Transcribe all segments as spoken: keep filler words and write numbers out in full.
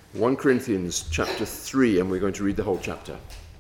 First Corinthians chapter three, and we're going to read the whole chapter.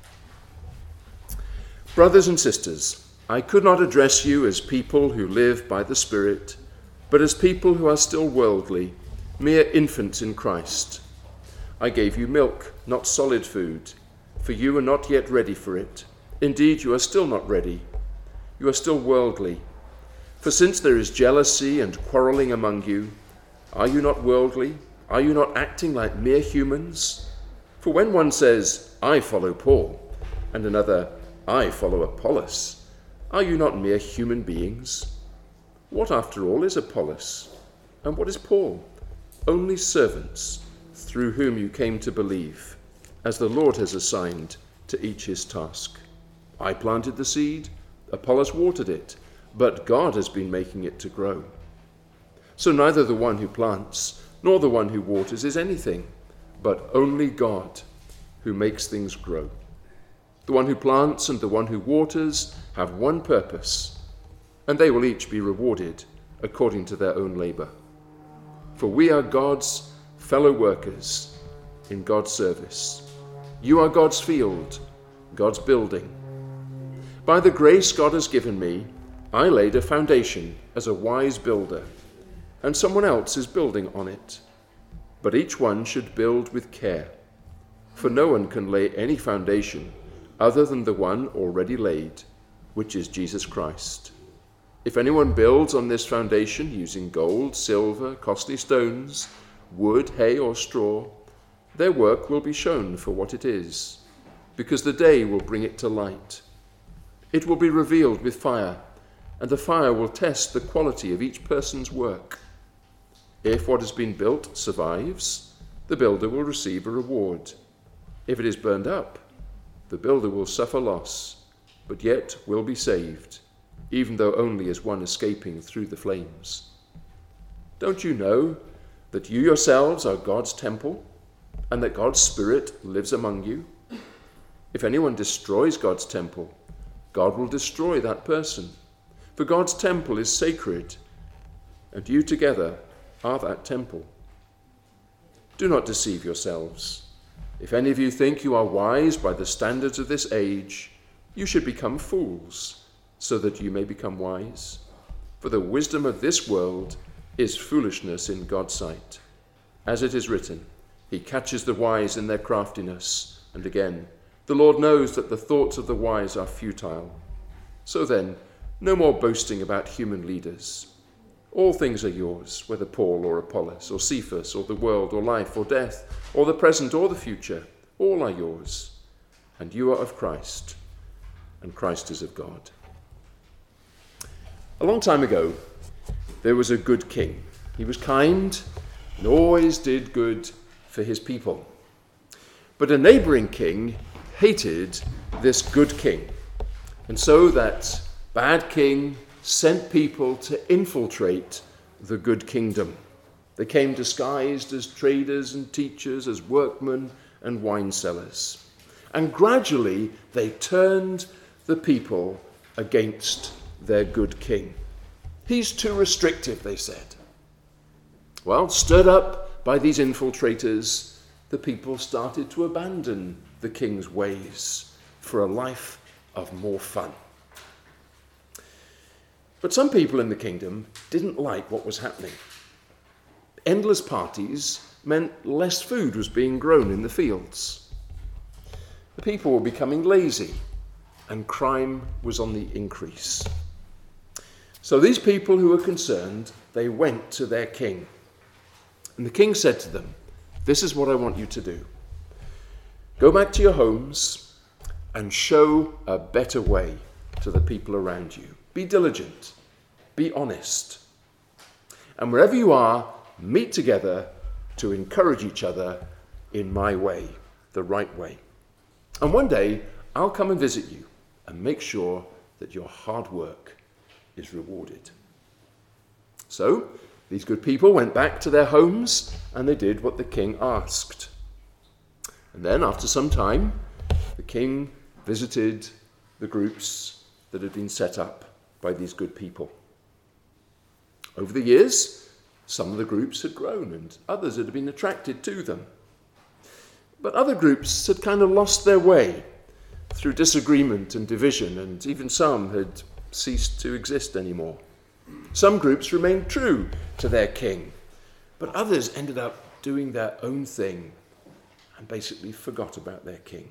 Brothers and sisters, I could not address you as people who live by the Spirit, but as people who are still worldly, mere infants in Christ. I gave you milk, not solid food, for you are not yet ready for it. Indeed, you are still not ready. You are still worldly. For since there is jealousy and quarreling among you, are you not worldly? Are you not acting like mere humans? For when one says, I follow Paul, and another, I follow Apollos, are you not mere human beings? What, after all, is Apollos? And what is Paul? Only servants through whom you came to believe, as the Lord has assigned to each his task. I planted the seed, Apollos watered it, but God has been making it to grow. So neither the one who plants nor the one who waters is anything, but only God who makes things grow. The one who plants and the one who waters have one purpose, and they will each be rewarded according to their own labor. For we are God's fellow workers in God's service. You are God's field, God's building. By the grace God has given me, I laid a foundation as a wise builder, and someone else is building on it. But each one should build with care, for no one can lay any foundation other than the one already laid, which is Jesus Christ. If anyone builds on this foundation using gold, silver, costly stones, wood, hay, or straw, their work will be shown for what it is, because the day will bring it to light. It will be revealed with fire, and the fire will test the quality of each person's work. If what has been built survives, the builder will receive a reward. If it is burned up, the builder will suffer loss, but yet will be saved, even though only as one escaping through the flames. Don't you know that you yourselves are God's temple, and that God's Spirit lives among you? If anyone destroys God's temple, God will destroy that person. For God's temple is sacred, and you together are that temple. Do not deceive yourselves. If any of you think you are wise by the standards of this age, you should become fools, so that you may become wise. For the wisdom of this world is foolishness in God's sight. As it is written, He catches the wise in their craftiness. And again, the Lord knows that the thoughts of the wise are futile. So then, no more boasting about human leaders. All things are yours, whether Paul or Apollos or Cephas or the world or life or death or the present or the future. All are yours, and you are of Christ, and Christ is of God. A long time ago, there was a good king. He was kind and always did good for his people. But a neighboring king hated this good king, and so that bad king sent people to infiltrate the good kingdom. They came disguised as traders and teachers, as workmen and wine sellers. And gradually they turned the people against their good king. He's too restrictive, they said. Well, stirred up by these infiltrators, the people started to abandon the king's ways for a life of more fun. But some people in the kingdom didn't like what was happening. Endless parties meant less food was being grown in the fields. The people were becoming lazy, and crime was on the increase. So these people who were concerned, they went to their king. And the king said to them, "This is what I want you to do. Go back to your homes and show a better way to the people around you. Be diligent, be honest. And wherever you are, meet together to encourage each other in my way, the right way. And one day, I'll come and visit you and make sure that your hard work is rewarded." So, these good people went back to their homes and they did what the king asked. And then, after some time, the king visited the groups that had been set up by these good people. Over the years, some of the groups had grown and others had been attracted to them. But other groups had kind of lost their way through disagreement and division, and even some had ceased to exist anymore. Some groups remained true to their king, but others ended up doing their own thing and basically forgot about their king.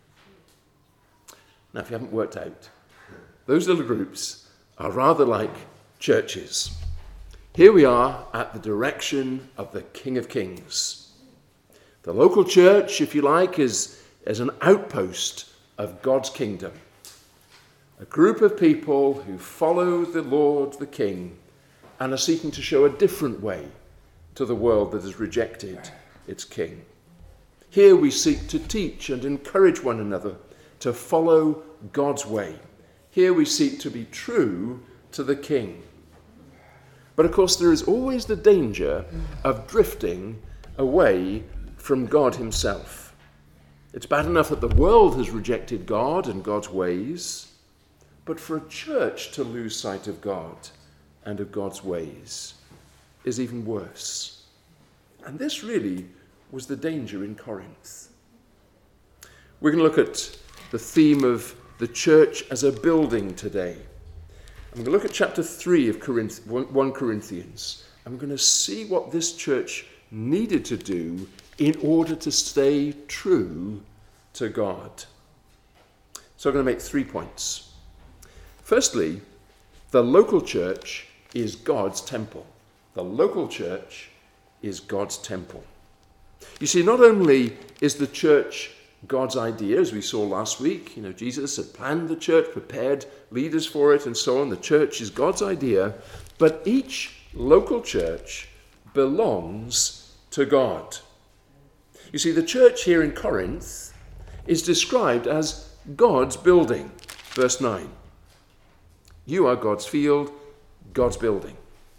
Now, if you haven't worked out, those little groups are rather like churches. Here we are at the direction of the King of Kings. The local church, if you like, is, is an outpost of God's kingdom. A group of people who follow the Lord, the King, and are seeking to show a different way to the world that has rejected its King. Here we seek to teach and encourage one another to follow God's way. Here we seek to be true to the King. But of course, there is always the danger of drifting away from God himself. It's bad enough that the world has rejected God and God's ways, but for a church to lose sight of God and of God's ways is even worse. And this really was the danger in Corinth. We're going to look at the theme of the church as a building today. I'm going to look at chapter three of First Corinthians. I'm going to see what this church needed to do in order to stay true to God. So I'm going to make three points. Firstly, the local church is God's temple. The local church is God's temple. You see, not only is the church God's idea, as we saw last week, you know, Jesus had planned the church, prepared leaders for it, and so on. The church is God's idea, but each local church belongs to God. You see, the church here in Corinth is described as God's building. Verse nine. You are God's field, God's building.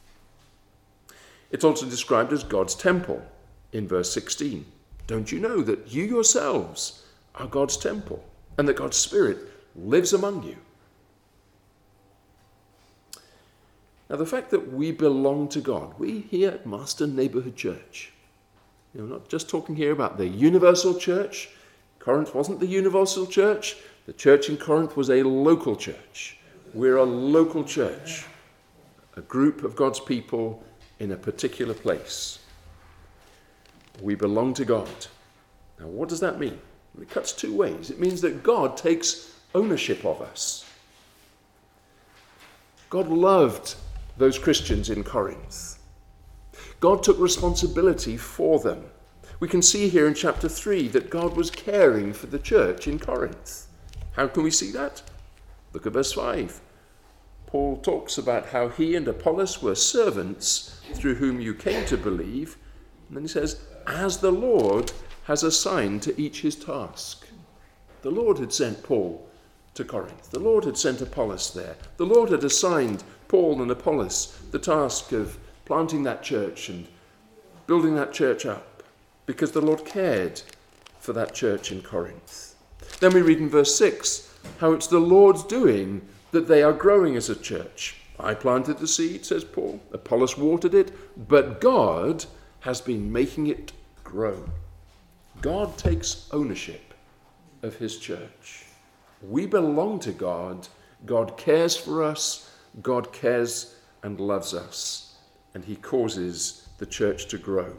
It's also described as God's temple in verse sixteen. Don't you know that you yourselves are God's temple and that God's Spirit lives among you? Now, the fact that we belong to God, we here at Marston Neighbourhood Church, you know, not just talking here about the universal church. Corinth wasn't the universal church. The church in Corinth was a local church. We're a local church, a group of God's people in a particular place. We belong to God. Now, what does that mean? It cuts two ways. It means that God takes ownership of us. God loved those Christians in Corinth. God took responsibility for them. We can see here in chapter three that God was caring for the church in Corinth. How can we see that? Look at verse five. Paul talks about how he and Apollos were servants through whom you came to believe. And then he says, as the Lord has assigned to each his task. The Lord had sent Paul to Corinth. The Lord had sent Apollos there. The Lord had assigned Paul and Apollos the task of planting that church and building that church up because the Lord cared for that church in Corinth. Then we read in verse six how it's the Lord's doing that they are growing as a church. I planted the seed, says Paul. Apollos watered it, but God has been making it grow. God takes ownership of his church. We belong to God. God cares for us. God cares and loves us. And he causes the church to grow.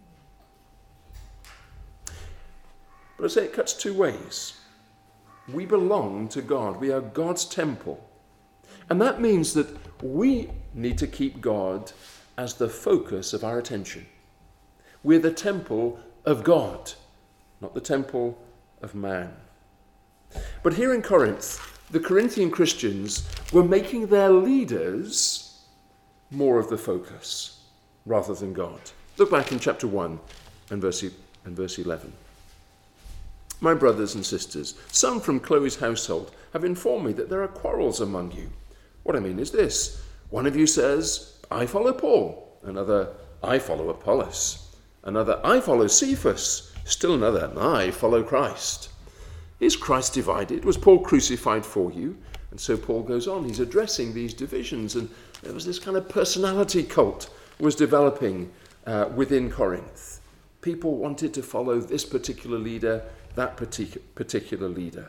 But I say it cuts two ways. We belong to God. We are God's temple. And that means that we need to keep God as the focus of our attention. We're the temple of God, not the temple of man. But here in Corinth, the Corinthian Christians were making their leaders more of the focus rather than God. Look back in chapter one and verse, and verse eleven. My brothers and sisters, some from Chloe's household have informed me that there are quarrels among you. What I mean is this. One of you says, I follow Paul. Another, I follow Apollos. Another, I follow Cephas. Still another, I follow Christ. Is Christ divided? Was Paul crucified for you? And so Paul goes on. He's addressing these divisions. And there was this kind of personality cult was developing uh, within Corinth. People wanted to follow this particular leader, that particular leader.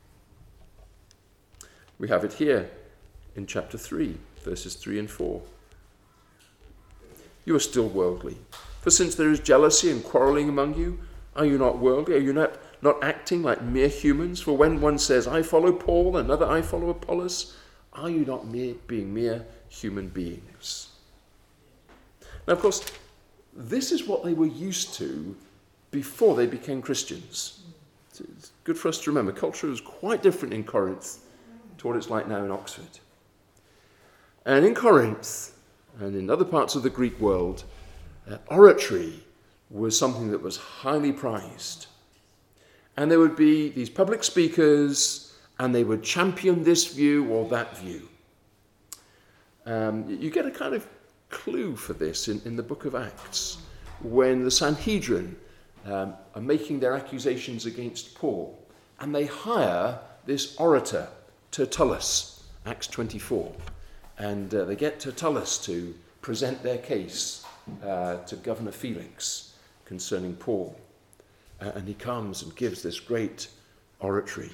We have it here in chapter three, verses three and four. You are still worldly. For since there is jealousy and quarreling among you, are you not worldly? Are you not, not acting like mere humans? For when one says, I follow Paul, another, I follow Apollos, are you not mere, being mere human beings? Now, of course, this is what they were used to before they became Christians. It's good for us to remember. Culture was quite different in Corinth to what it's like now in Oxford. And in Corinth, and in other parts of the Greek world, uh, oratory was something that was highly prized. And there would be these public speakers, and they would champion this view or that view. Um, you get a kind of clue for this in, in the book of Acts, when the Sanhedrin um, are making their accusations against Paul, and they hire this orator, Tertullus, Acts twenty-four. And uh, they get Tertullus to present their case uh, to Governor Felix concerning Paul. Uh, and he comes and gives this great oratory.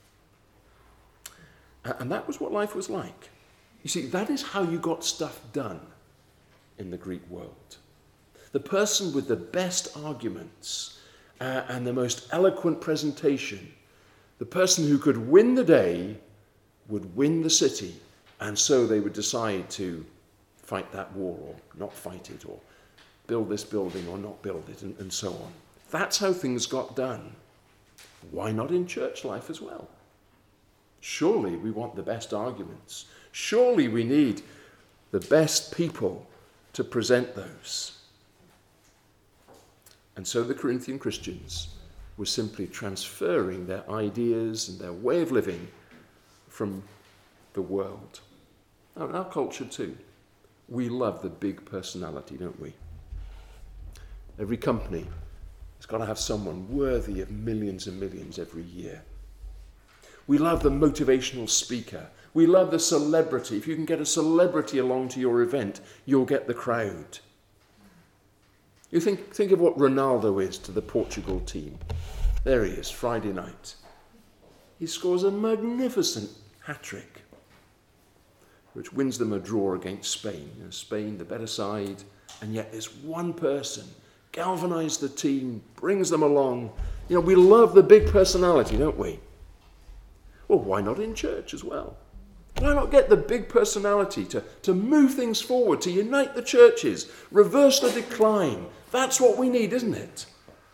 Uh, and that was what life was like. You see, that is how you got stuff done in the Greek world. The person with the best arguments uh, and the most eloquent presentation, the person who could win the day, would win the city. And so they would decide to fight that war or not fight it, or build this building or not build it, and, and so on. That's how things got done. Why not in church life as well? Surely we want the best arguments. Surely we need the best people to present those. And so the Corinthian Christians were simply transferring their ideas and their way of living from the world. Now, in our culture too, we love the big personality, don't we? Every company has got to have someone worthy of millions and millions every year. We love the motivational speaker. We love the celebrity. If you can get a celebrity along to your event, you'll get the crowd. You think, think of what Ronaldo is to the Portugal team. There he is, Friday night. He scores a magnificent hat-trick, which wins them a draw against Spain. You know, Spain, the better side, and yet this one person galvanized the team, brings them along. You know, we love the big personality, don't we? Well, why not in church as well? Why not get the big personality to, to move things forward, to unite the churches, reverse the decline? That's what we need, isn't it?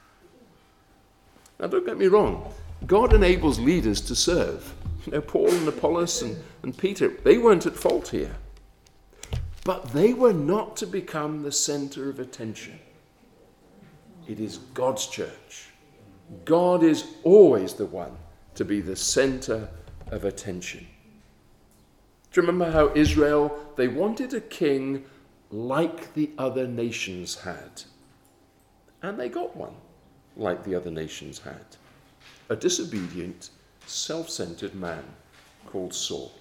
Now, don't get me wrong. God enables leaders to serve. You know, Paul and Apollos and, and Peter, they weren't at fault here. But they were not to become the center of attention. It is God's church. God is always the one to be the center of attention. Do you remember how Israel, they wanted a king like the other nations had? And they got one like the other nations had. A disobedient, self-centered man called Saul.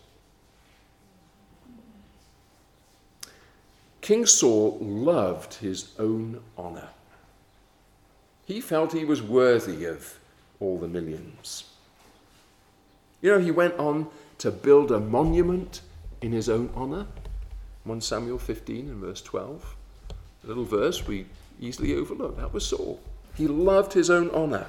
King Saul loved his own honor. He felt he was worthy of all the millions. You know, he went on to build a monument in his own honor. First Samuel fifteen and verse twelve. A little verse we easily overlook. That was Saul. He loved his own honor.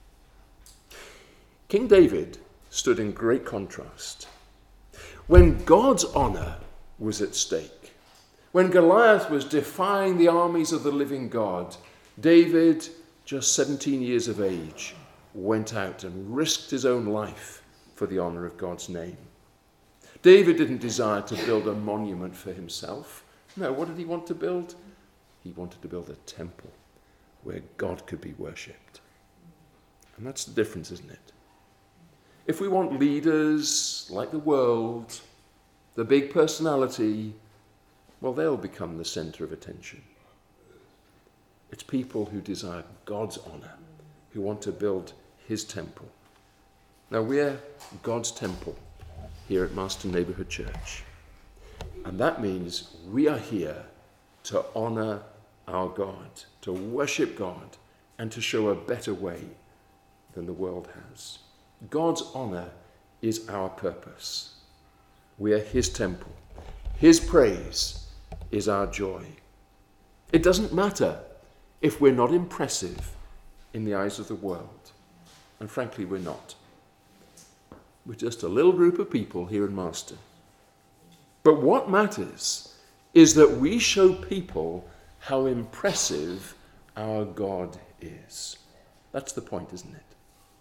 King David stood in great contrast. When God's honor was at stake, when Goliath was defying the armies of the living God, David, just seventeen years of age, went out and risked his own life for the honor of God's name. David didn't desire to build a monument for himself. No, what did he want to build? He wanted to build a temple where God could be worshipped. And that's the difference, isn't it? If we want leaders like the world, the big personality, well, they'll become the center of attention. It's people who desire God's honor, who want to build his temple. Now, we're God's temple here at Marston Neighbourhood Church. And that means we are here to honor our God, to worship God and to show a better way than the world has. God's honour is our purpose. We are his temple. His praise is our joy. It doesn't matter if we're not impressive in the eyes of the world. And frankly, we're not. We're just a little group of people here in Marston. But what matters is that we show people how impressive our God is. That's the point, isn't it?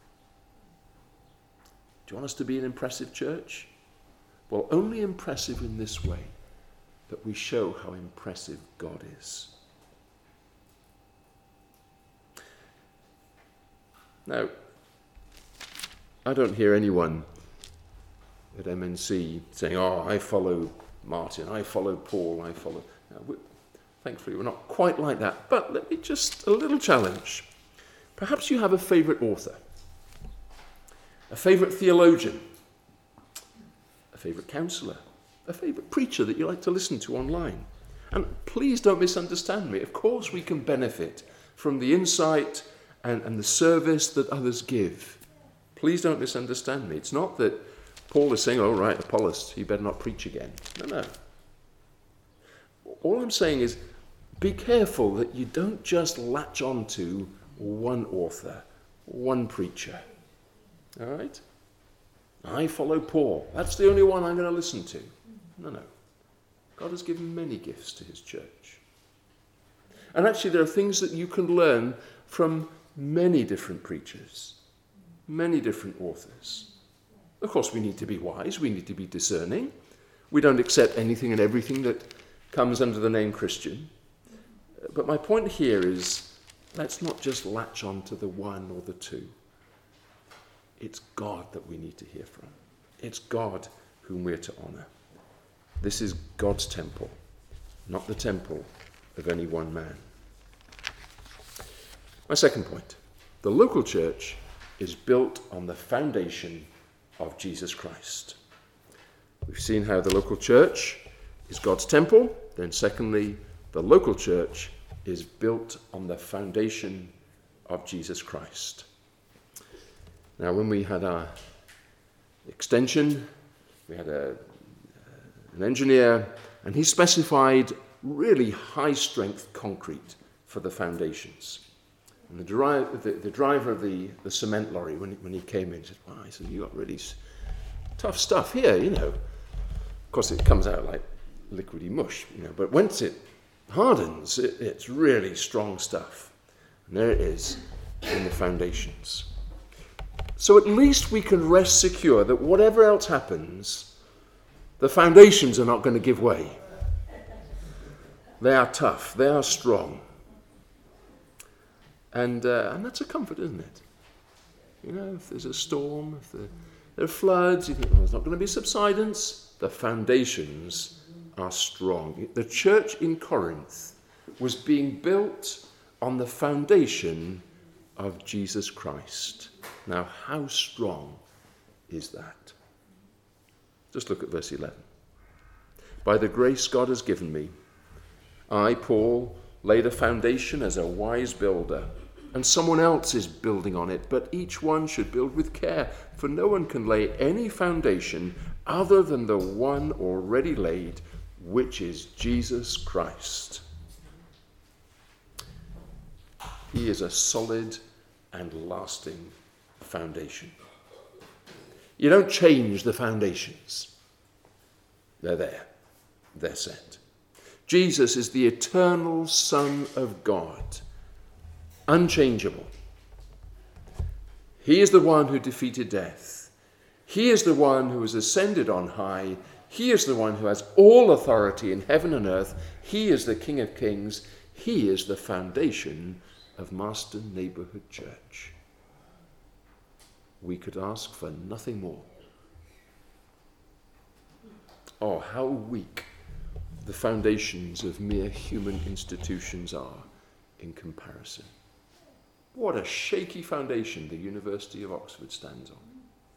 Do you want us to be an impressive church? Well, only impressive in this way, that we show how impressive God is. Now, I don't hear anyone at M N C saying, oh, I follow Martin, I follow Paul, I follow... Now, we, thankfully, we're not quite like that, but let me just, a little challenge. Perhaps you have a favourite author, a favourite theologian, a favourite counsellor, a favourite preacher that you like to listen to online. And please don't misunderstand me. Of course we can benefit from the insight and, and the service that others give. Please don't misunderstand me. It's not that Paul is saying, oh, right, Apollos, you better not preach again. No, no. All I'm saying is, be careful that you don't just latch on to one author, one preacher. All right? I follow Paul. That's the only one I'm going to listen to. No, no. God has given many gifts to his church. And actually, there are things that you can learn from many different preachers, many different authors. Of course, we need to be wise. We need to be discerning. We don't accept anything and everything that comes under the name Christian. But my point here is, let's not just latch on to the one or the two. It's God that we need to hear from. It's God whom we're to honour. This is God's temple, not the temple of any one man. My second point, the local church is built on the foundation of Jesus Christ. We've seen how the local church is God's temple. Then secondly, the local church is built on the foundation of Jesus Christ. Now, when we had our extension, we had a, an engineer, and he specified really high-strength concrete for the foundations. And the, dri- the, the driver of the, the cement lorry, when, when he came in, said, wow, he said, you got really tough stuff here, you know. Of course, it comes out like liquidy mush, you know, but once it hardens, it, it's really strong stuff. And there it is in the foundations. So at least we can rest secure that whatever else happens, the foundations are not going to give way. They are tough. They are strong. And uh, and that's a comfort, isn't it? You know, if there's a storm, if there, there are floods, you think, well, there's not going to be subsidence. The foundations are strong. The church in Corinth was being built on the foundation of Jesus Christ. Now, how strong is that? Just look at verse eleven. By the grace God has given me, I, Paul, laid a foundation as a wise builder, and someone else is building on it, but each one should build with care, for no one can lay any foundation other than the one already laid, which is Jesus Christ. He is a solid and lasting foundation. You don't change the foundations. They're there. They're set. Jesus is the eternal Son of God, unchangeable. He is the one who defeated death. He is the one who has ascended on high. He is the one who has all authority in heaven and earth. He is the King of Kings. He is the foundation of Marston Neighbourhood Church. We could ask for nothing more. Oh, how weak the foundations of mere human institutions are in comparison. What a shaky foundation the University of Oxford stands on.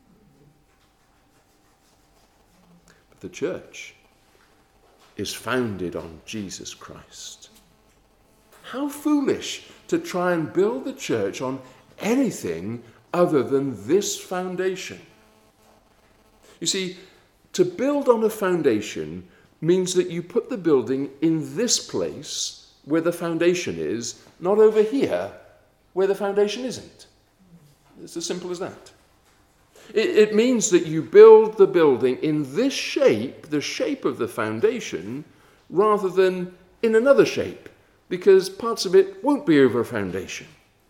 But the church is founded on Jesus Christ. How foolish to try and build the church on anything other than this foundation. You see, to build on a foundation means that you put the building in this place where the foundation is, not over here where the foundation isn't. It's as simple as that. It, it means that you build the building in this shape, the shape of the foundation, rather than in another shape, because parts of it won't be over a foundation.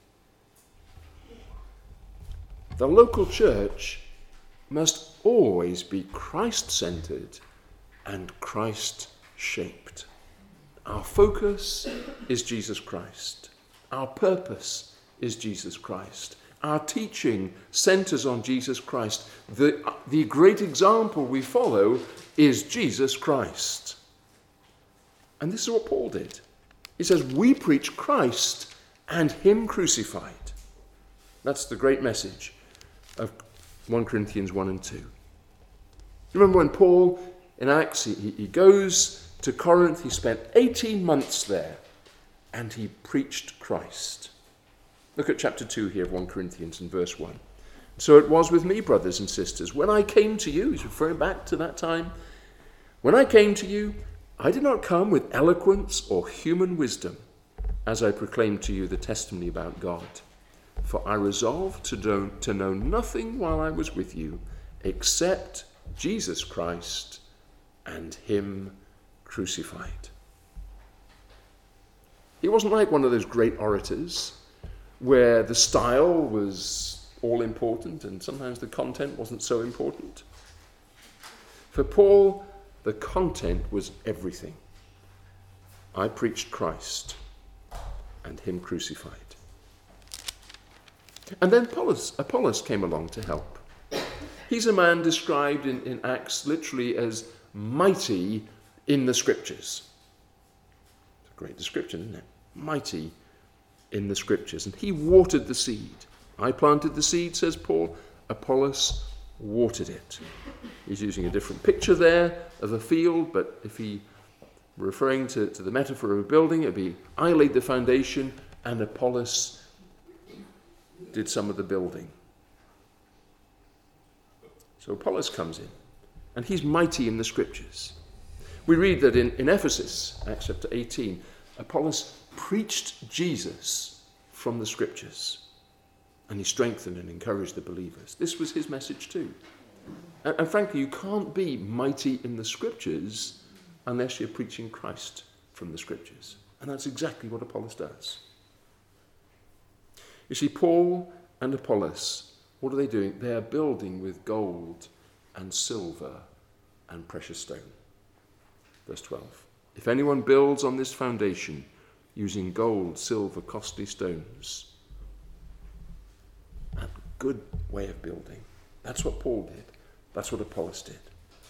The local church must always be Christ-centered and Christ-shaped. Our focus is Jesus Christ. Our purpose is Jesus Christ. Our teaching centers on Jesus Christ. The, the great example we follow is Jesus Christ. And this is what Paul did. He says, we preach Christ and him crucified. That's the great message of First Corinthians one and two. Remember when Paul in Acts, he, he goes to Corinth, he spent eighteen months there, and he preached Christ. Look at chapter two here of First Corinthians and verse one. So it was with me, brothers and sisters, when I came to you, he's referring back to that time, when I came to you, I did not come with eloquence or human wisdom, as I proclaimed to you the testimony about God. For I resolved to, do, to know nothing while I was with you, except Jesus Christ and him crucified. He wasn't like one of those great orators where the style was all important and sometimes the content wasn't so important. For Paul, the content was everything. I preached Christ and him crucified. And then Apollos, Apollos came along to help. He's a man described in, in Acts literally as mighty in the scriptures. It's a great description, isn't it? Mighty in the scriptures. And he watered the seed. I planted the seed, says Paul. Apollos watered it. He's using a different picture there of a field, but if he were referring to, to the metaphor of a building, it would be I laid the foundation and Apollos did some of the building. So Apollos comes in, and he's mighty in the scriptures. We read that in, in Ephesus, Acts chapter eighteen, Apollos preached Jesus from the scriptures, and he strengthened and encouraged the believers. This was his message too. And, and frankly, you can't be mighty in the scriptures unless you're preaching Christ from the scriptures. And that's exactly what Apollos does. You see, Paul and Apollos, what are they doing? They are building with gold and silver and precious stone. Verse twelve. If anyone builds on this foundation using gold, silver, costly stones, a good way of building. That's what Paul did. That's what Apollos did.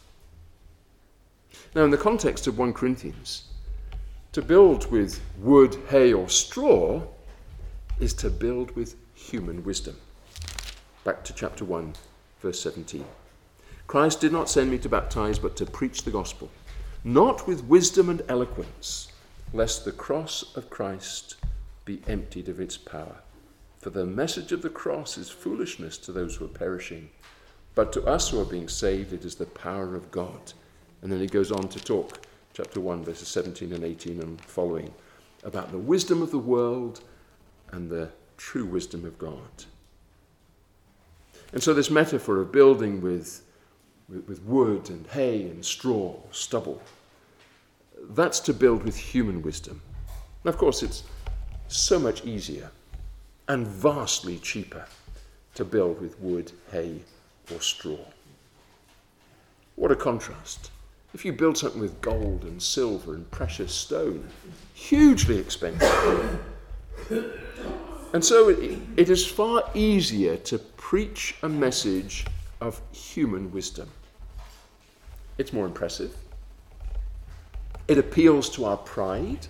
Now, in the context of First Corinthians, to build with wood, hay, or straw is to build with human wisdom. Back to chapter one, verse seventeen. Christ did not send me to baptize, but to preach the gospel, not with wisdom and eloquence, lest the cross of Christ be emptied of its power. For the message of the cross is foolishness to those who are perishing, but to us who are being saved, it is the power of God. And then he goes on to talk, chapter one, verses seventeen and eighteen and following, about the wisdom of the world and the true wisdom of God. And so this metaphor of building with, with, with wood and hay and straw, stubble, that's to build with human wisdom. And of course, it's so much easier and vastly cheaper to build with wood, hay, or straw. What a contrast. If you build something with gold and silver and precious stone, hugely expensive. And so it, it is far easier to preach a message of human wisdom. It's more impressive. It appeals to our pride.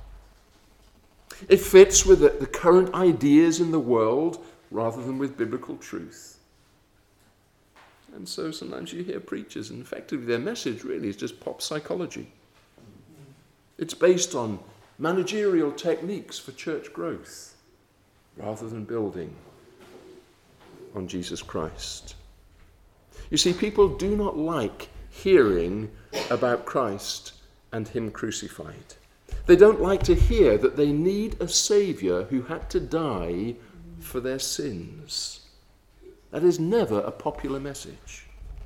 It fits with the, the current ideas in the world rather than with biblical truth. And so sometimes you hear preachers, and effectively their message really is just pop psychology. It's based on managerial techniques for church growth, rather than building on Jesus Christ. You see, people do not like hearing about Christ and him crucified. They don't like to hear that they need a Saviour who had to die for their sins. That is never a popular message.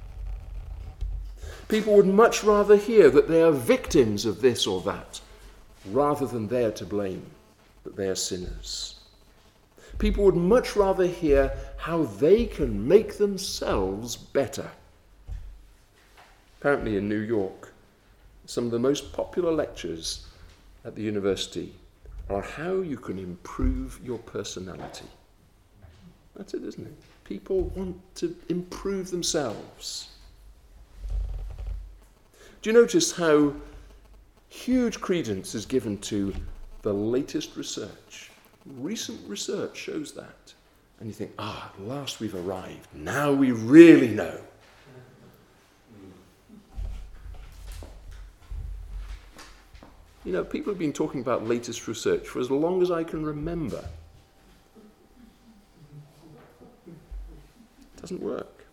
People would much rather hear that they are victims of this or that, rather than they are to blame, that they are sinners. People would much rather hear how they can make themselves better. Apparently in New York, some of the most popular lectures at the university are how you can improve your personality. That's it, isn't it? People want to improve themselves. Do you notice how huge credence is given to the latest research? Recent research shows that. And you think, ah, at last we've arrived. Now we really know. You know, people have been talking about latest research for as long as I can remember. It doesn't work.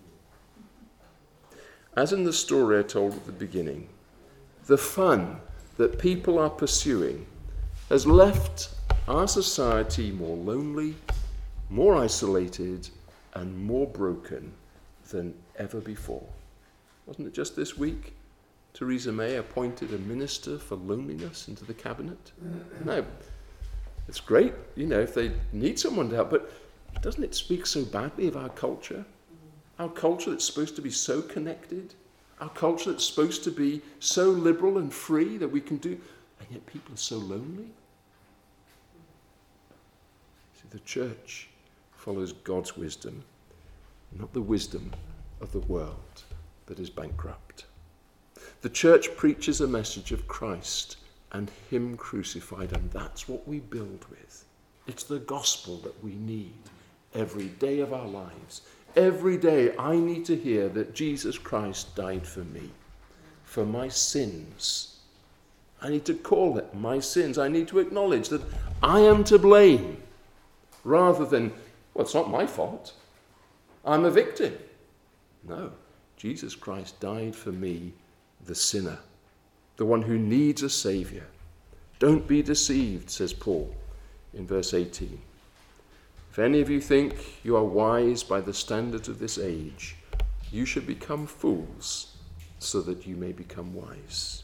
As in the story I told at the beginning, the fun that people are pursuing has left our society more lonely, more isolated, and more broken than ever before. Wasn't it just this week Theresa May appointed a minister for loneliness into the cabinet? No, it's great, you know, if they need someone to help, but doesn't it speak so badly of our culture? Our culture that's supposed to be so connected, our culture that's supposed to be so liberal and free that we can do, and yet people are so lonely. See, the church follows God's wisdom, not the wisdom of the world that is bankrupt. The church preaches a message of Christ and him crucified, and that's what we build with. It's the gospel that we need every day of our lives. Every day I need to hear that Jesus Christ died for me, for my sins. I need to call it my sins. I need to acknowledge that I am to blame, rather than, well, it's not my fault. I'm a victim. No, Jesus Christ died for me, the sinner, the one who needs a Saviour. Don't be deceived, says Paul in verse eighteen. If any of you think you are wise by the standards of this age, you should become fools so that you may become wise.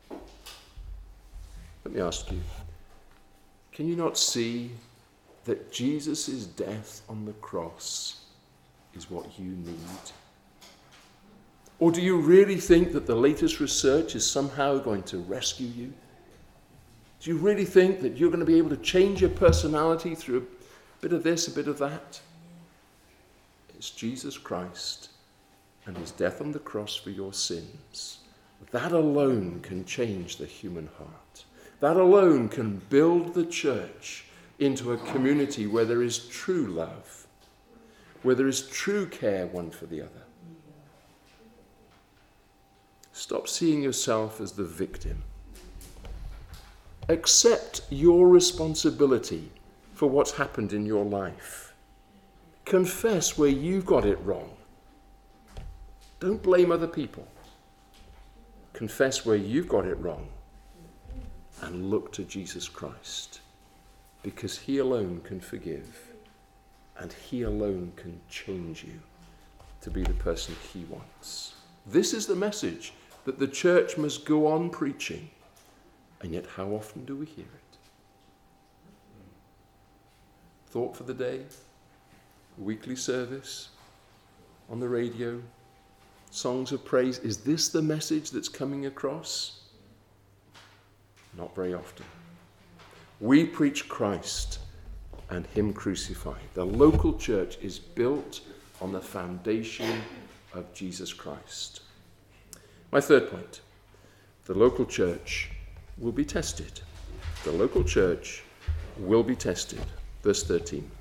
Let me ask you, can you not see that Jesus' death on the cross is what you need? Or do you really think that the latest research is somehow going to rescue you? Do you really think that you're going to be able to change your personality through a bit of this, a bit of that? It's Jesus Christ and his death on the cross for your sins. That alone can change the human heart. That alone can build the church into a community where there is true love, where there is true care one for the other. Stop seeing yourself as the victim. Accept your responsibility for what's happened in your life. Confess where you've got it wrong. Don't blame other people. Confess where you've got it wrong and look to Jesus Christ, because he alone can forgive and he alone can change you to be the person he wants. This is the message that the church must go on preaching, and yet how often do we hear it? Thought for the day, weekly service, on the radio, songs of praise. Is this the message that's coming across? Not very often. We preach Christ and him crucified. The local church is built on the foundation of Jesus Christ. My third point, the local church will be tested. The local church will be tested. Verse thirteen.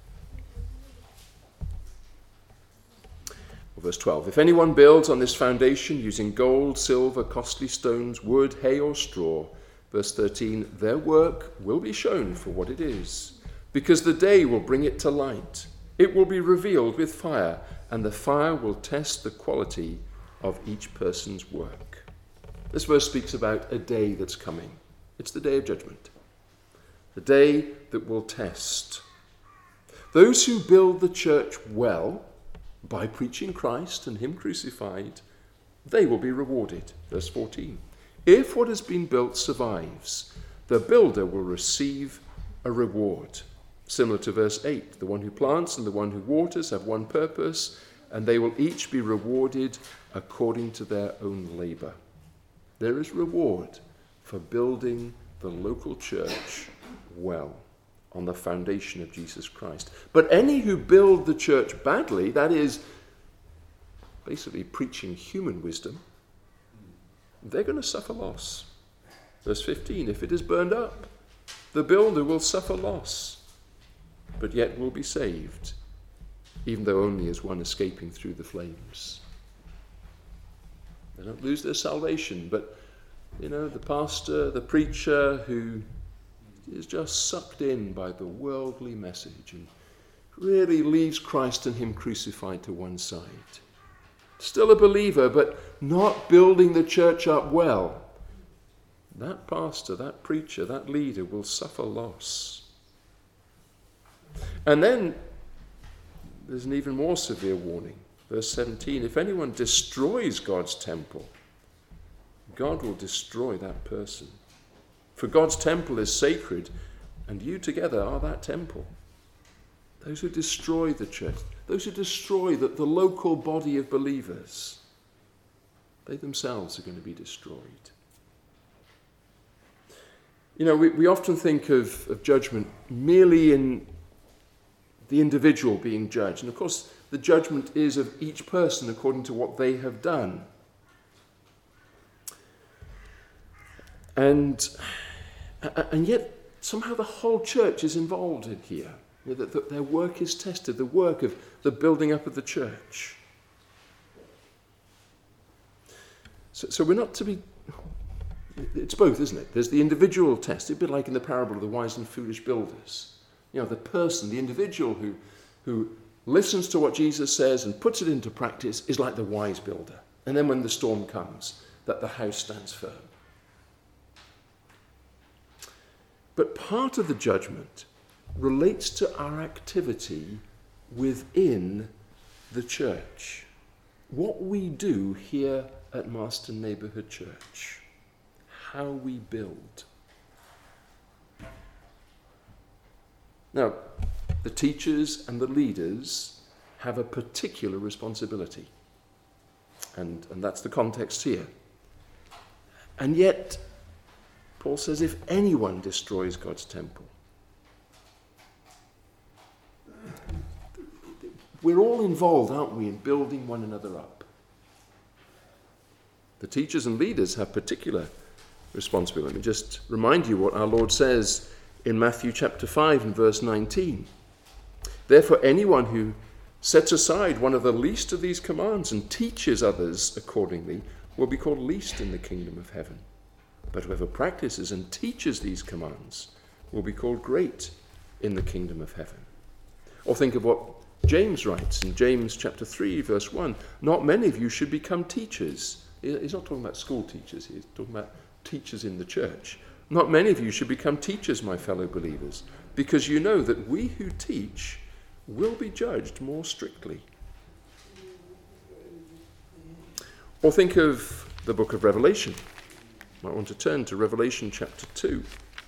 Or verse twelve. If anyone builds on this foundation using gold, silver, costly stones, wood, hay, or straw, Verse thirteen, their work will be shown for what it is, because the day will bring it to light. It will be revealed with fire, and the fire will test the quality of each person's work. This verse speaks about a day that's coming. It's the day of judgment, the day that will test. Those who build the church well, by preaching Christ and him crucified, they will be rewarded. Verse fourteen. If what has been built survives, the builder will receive a reward. Similar to verse eight, the one who plants and the one who waters have one purpose, and they will each be rewarded according to their own labor. There is reward for building the local church well on the foundation of Jesus Christ. But any who build the church badly, that is, basically preaching human wisdom, they're going to suffer loss. Verse fifteen, if it is burned up, the builder will suffer loss, but yet will be saved, even though only as one escaping through the flames. They don't lose their salvation, but, you know, the pastor, the preacher who is just sucked in by the worldly message and really leaves Christ and him crucified to one side. Still a believer, but not building the church up well. That pastor, that preacher, that leader will suffer loss. And then there's an even more severe warning. Verse seventeen, if anyone destroys God's temple, God will destroy that person. For God's temple is sacred, and you together are that temple. Those who destroy the church, those who destroy the, the local body of believers, they themselves are going to be destroyed. You know, we, we often think of, of judgment merely in the individual being judged. And of course, the judgment is of each person according to what they have done. And, and yet, somehow the whole church is involved in here. You know, that, that their work is tested, the work of the building up of the church. So, so we're not to be... It's both, isn't it? There's the individual test, a bit like in the parable of the wise and foolish builders. You know, the person, the individual who, who listens to what Jesus says and puts it into practice is like the wise builder. And then when the storm comes, that the house stands firm. But part of the judgment relates to our activity within the church. What we do here at Marston Neighbourhood Church. How we build. Now, the teachers and the leaders have a particular responsibility. And, and that's the context here. And yet, Paul says, if anyone destroys God's temple, we're all involved, aren't we, in building one another up. The teachers and leaders have particular responsibility. Let me just remind you what our Lord says in Matthew chapter five and verse nineteen. Therefore, anyone who sets aside one of the least of these commands and teaches others accordingly will be called least in the kingdom of heaven. But whoever practices and teaches these commands will be called great in the kingdom of heaven. Or think of what James writes in James chapter three, verse one. Not many of you should become teachers. He's not talking about school teachers, he's talking about teachers in the church. Not many of you should become teachers, my fellow believers, because you know that we who teach will be judged more strictly. Or think of the book of Revelation. I want to turn to Revelation chapter two.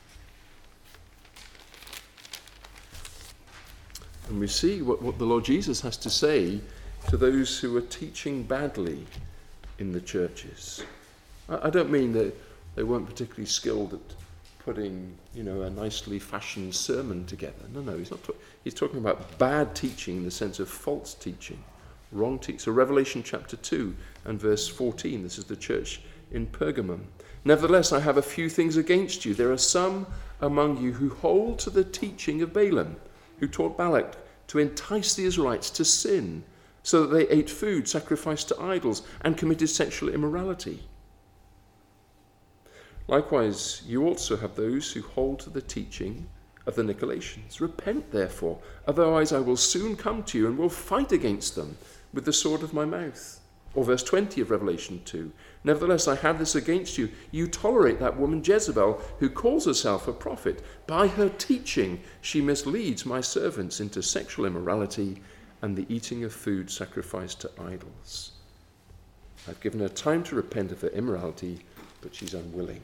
And we see what, what the Lord Jesus has to say to those who are teaching badly in the churches. I, I don't mean that they weren't particularly skilled at putting, you know, a nicely fashioned sermon together. No, no, he's not. Talk- he's talking about bad teaching in the sense of false teaching, wrong teaching. So Revelation chapter two and verse fourteen. This is the church in Pergamum. Nevertheless, I have a few things against you. There are some among you who hold to the teaching of Balaam, who taught Balak to entice the Israelites to sin, so that they ate food sacrificed to idols and committed sexual immorality. Likewise, you also have those who hold to the teaching of the Nicolaitans. Repent, therefore, otherwise I will soon come to you and will fight against them with the sword of my mouth. Or verse twenty of Revelation two. Nevertheless, I have this against you. You tolerate that woman Jezebel, who calls herself a prophet. By her teaching, she misleads my servants into sexual immorality and the eating of food sacrificed to idols. I've given her time to repent of her immorality, but she's unwilling.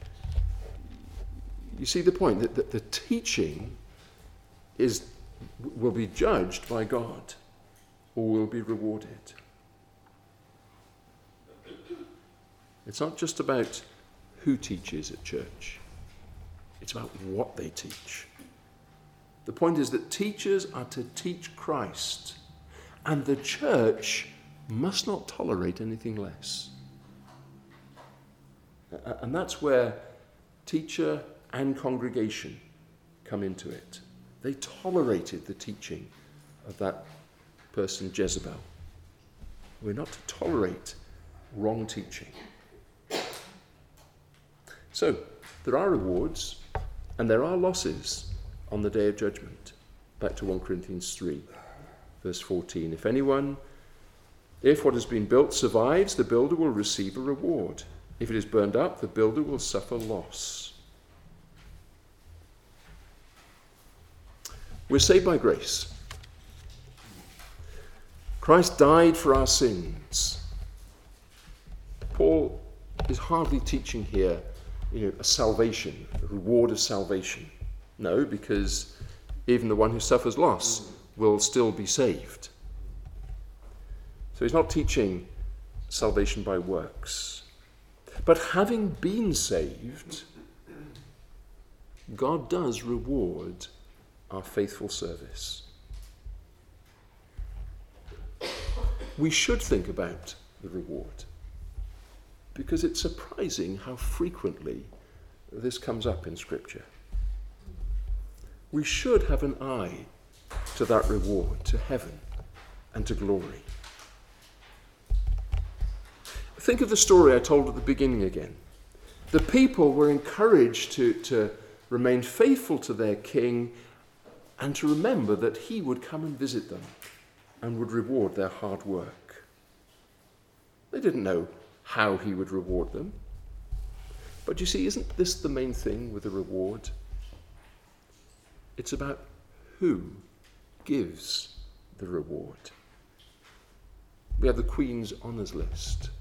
You see the point, that, that the teaching is will be judged by God or will be rewarded. It's not just about who teaches at church. It's about what they teach. The point is that teachers are to teach Christ, and the church must not tolerate anything less. And that's where teacher and congregation come into it. They tolerated the teaching of that person Jezebel. We're not to tolerate wrong teaching. So, there are rewards and there are losses on the day of judgment. Back to First Corinthians three, verse fourteen. If anyone, if what has been built survives, the builder will receive a reward. If it is burned up, the builder will suffer loss. We're saved by grace. Christ died for our sins. Paul is hardly teaching here, you know, a salvation, a reward of salvation. No, because even the one who suffers loss will still be saved. So he's not teaching salvation by works. But having been saved, God does reward our faithful service. We should think about the reward, because it's surprising how frequently this comes up in Scripture. We should have an eye to that reward, to heaven and to glory. Think of the story I told at the beginning again. The people were encouraged to, to remain faithful to their king and to remember that he would come and visit them and would reward their hard work. They didn't know how he would reward them. But you see, isn't this the main thing with the reward? It's about who gives the reward. We have the Queen's Honours List.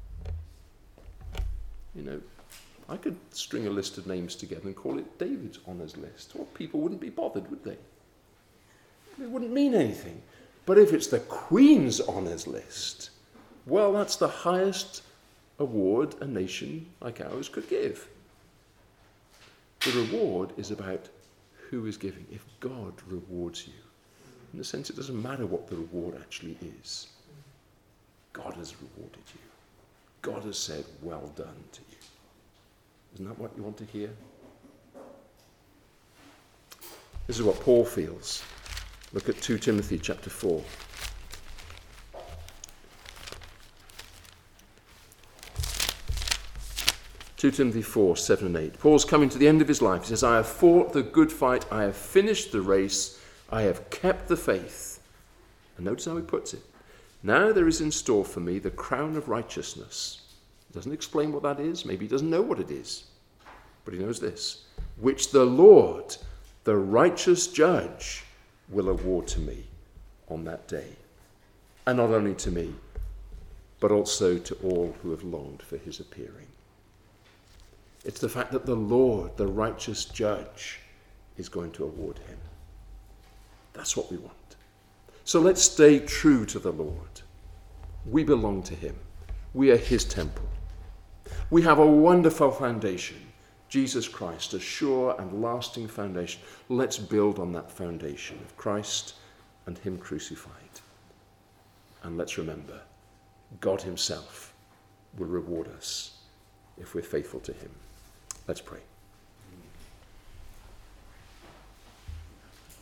You know, I could string a list of names together and call it David's Honours List. Well, people wouldn't be bothered, would they? It wouldn't mean anything. But if it's the Queen's Honours List, well, that's the highest award a nation like ours could give. The reward is about who is giving. If God rewards you, in the sense it doesn't matter what the reward actually is. God has rewarded you. God has said, well done to you. Isn't that what you want to hear? This is what Paul feels. Look at Second Timothy chapter four. Second Timothy four, seven and eight. Paul's coming to the end of his life. He says, I have fought the good fight. I have finished the race. I have kept the faith. And notice how he puts it. Now there is in store for me the crown of righteousness. He doesn't explain what that is. Maybe he doesn't know what it is. But he knows this. Which the Lord, the righteous judge, will award to me on that day. And not only to me, but also to all who have longed for his appearing. It's the fact that the Lord, the righteous judge, is going to award him. That's what we want. So let's stay true to the Lord. We belong to him. We are his temple. We have a wonderful foundation, Jesus Christ, a sure and lasting foundation. Let's build on that foundation of Christ and him crucified. And let's remember, God himself will reward us if we're faithful to him. Let's pray.